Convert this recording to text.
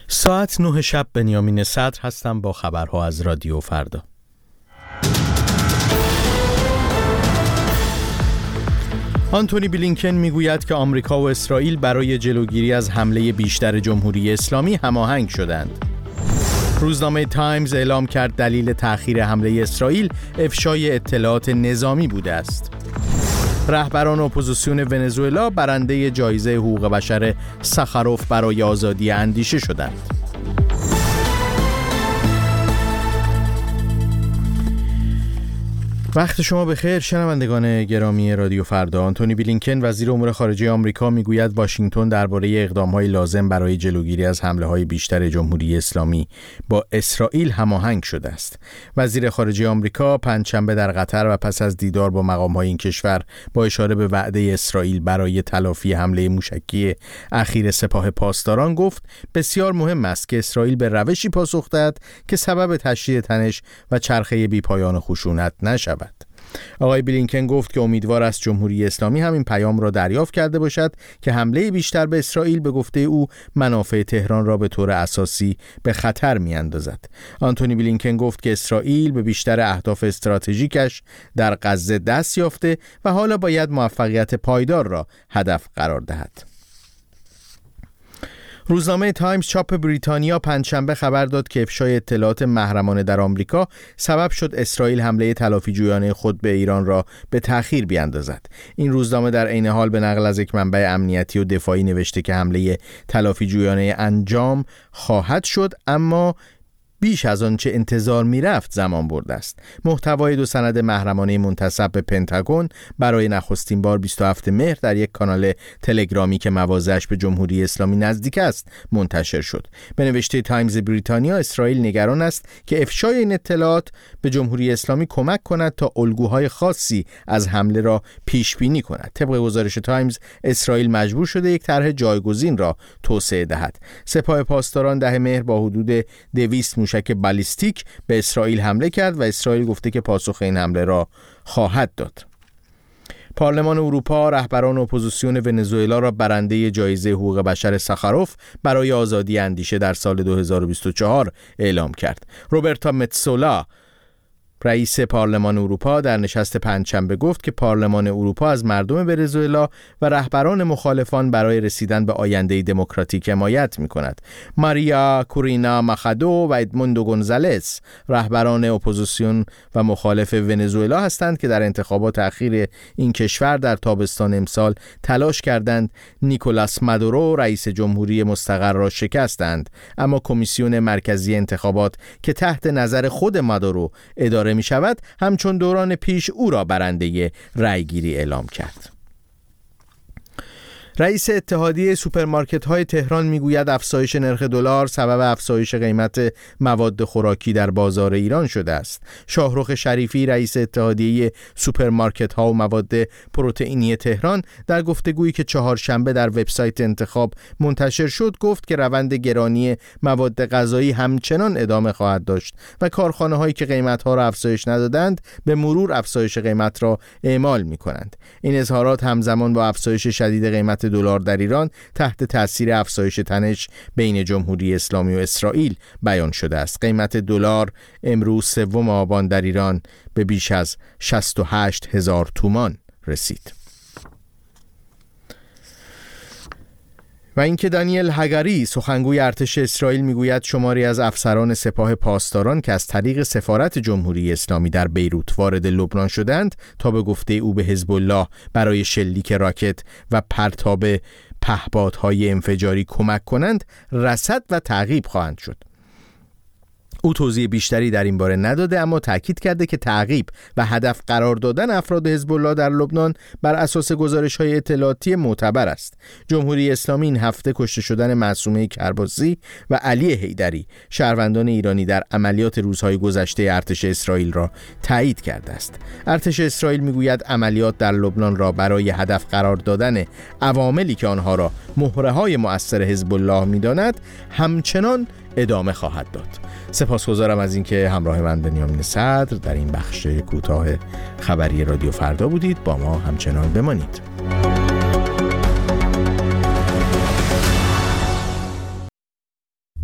ساعت 9 شب بنیامین صدر هستم با خبرها از رادیو فردا. آنتونی بلینکن میگوید که آمریکا و اسرائیل برای جلوگیری از حمله بیشتر جمهوری اسلامی هماهنگ شدند. روزنامه تایمز اعلام کرد دلیل تأخیر حمله اسرائیل افشای اطلاعات نظامی بوده است. رهبران اپوزیسیون ونزوئلا برنده جایزه حقوق بشر ساخاروف برای آزادی اندیشه شدند. وقت شما بخیر شنوندگان گرامی رادیو فردا. آنتونی بلینکن وزیر امور خارجه آمریکا میگوید واشنگتن درباره اقدام‌های لازم برای جلوگیری از حمله‌های بیشتر جمهوری اسلامی با اسرائیل هماهنگ شده است. وزیر خارجه آمریکا پنجشنبه در قطر و پس از دیدار با مقام‌های این کشور با اشاره به وعده اسرائیل برای تلافی حمله موشکی اخیر سپاه پاسداران گفت بسیار مهم است که اسرائیل به روشی پاسخ دهد که سبب تشدید تنش و چرخه بی‌پایان خشونت نشود. آقای بلینکن گفت که امیدوار است جمهوری اسلامی همین پیام را دریافت کرده باشد که حمله بیشتر به اسرائیل به گفته او منافع تهران را به طور اساسی به خطر می‌اندازد. آنتونی بلینکن گفت که اسرائیل به بیشتر اهداف استراتژیکش در غزه دست یافته و حالا باید موفقیت پایدار را هدف قرار دهد. روزنامه تایمز چاپ بریتانیا پنجشنبه خبر داد که افشای اطلاعات محرمانه در آمریکا سبب شد اسرائیل حمله تلافی‌جویانه خود به ایران را به تأخیر بیاندازد. این روزنامه در عین حال به نقل از یک منبع امنیتی و دفاعی نوشته که حمله تلافی‌جویانه انجام خواهد شد اما بیش از آنچه انتظار می‌رفت زمان برده است. محتوای دو سند محرمانه منتسب به پنتاگون برای نخستین بار 27 مهر در یک کانال تلگرامی که مواضعش به جمهوری اسلامی نزدیک است منتشر شد. به نوشته تایمز بریتانیا اسرائیل نگران است که افشای این اطلاعات به جمهوری اسلامی کمک کند تا الگوهای خاصی از حمله را پیش بینی کند. طبق گزارش تایمز اسرائیل مجبور شده یک طرح جایگزین را توسعه دهد. سپاه پاسداران 10 مهر با حدود 200 موشک بالیستیک به اسرائیل حمله کرد و اسرائیل گفته که پاسخ این حمله را خواهد داد. پارلمان اروپا رهبران اپوزیسیون ونزوئلا را برنده جایزه حقوق بشر ساخاروف برای آزادی اندیشه در سال 2024 اعلام کرد. روبرتا متسولا رئیس پارلمان اروپا در نشست پنجشنبه گفت که پارلمان اروپا از مردم ونزوئلا و رهبران مخالفان برای رسیدن به آینده دموکراتیک حمایت می‌کند. ماریا کورینا ماخادو و ادموندو گونزالس رهبران اپوزیسیون و مخالف ونزوئلا هستند که در انتخابات اخیر این کشور در تابستان امسال تلاش کردند نیکولاس مادورو رئیس جمهوری مستقر را شکستند، اما کمیسیون مرکزی انتخابات که تحت نظر خود مادورو اداره می شود همچون دوران پیش او را برنده رأیگیری اعلام کرد. رئیس اتحادیه سوپرمارکت‌های تهران میگوید افزایش نرخ دلار سبب افزایش قیمت مواد خوراکی در بازار ایران شده است. شاهرخ شریفی رئیس اتحادیه سوپرمارکت‌ها و مواد پروتئینی تهران در گفتگویی که چهارشنبه در وبسایت انتخاب منتشر شد گفت که روند گرانی مواد غذایی همچنان ادامه خواهد داشت و کارخانه‌هایی که قیمت‌ها را افزایش ندادند به مرور افزایش قیمت را اعمال می‌کنند. این اظهارات همزمان با افزایش شدید قیمت دلار در ایران تحت تاثیر افزایش تنش بین جمهوری اسلامی و اسرائیل بیان شده است. قیمت دلار امروز 3 آبان در ایران به بیش از 68,000 تومان رسید. و اینکه دانیل هگاری سخنگوی ارتش اسرائیل میگوید شماری از افسران سپاه پاسداران که از طریق سفارت جمهوری اسلامی در بیروت وارد لبنان شدند تا به گفته او به حزب الله برای شلیک راکت و پرتاب پهپادهای انفجاری کمک کنند رصد و تعقیب خواهند شد. او توضیح بیشتری در این باره نداده اما تاکید کرده که تعقیب و هدف قرار دادن افراد حزب الله در لبنان بر اساس گزارش‌های اطلاعاتی معتبر است. جمهوری اسلامی این هفته کشته شدن معصومه کرباسی و علی حیدری شهروندان ایرانی در عملیات روزهای گذشته ارتش اسرائیل را تایید کرده است. ارتش اسرائیل میگوید عملیات در لبنان را برای هدف قرار دادن عواملی که آنها را مهره‌های مؤثر حزب الله می‌داند همچنان ادامه خواهد داد. سپاسگزارم از اینکه همراه من بنیامین صدر در این بخش کوتاه خبری رادیو فردا بودید. با ما همچنان بمانید.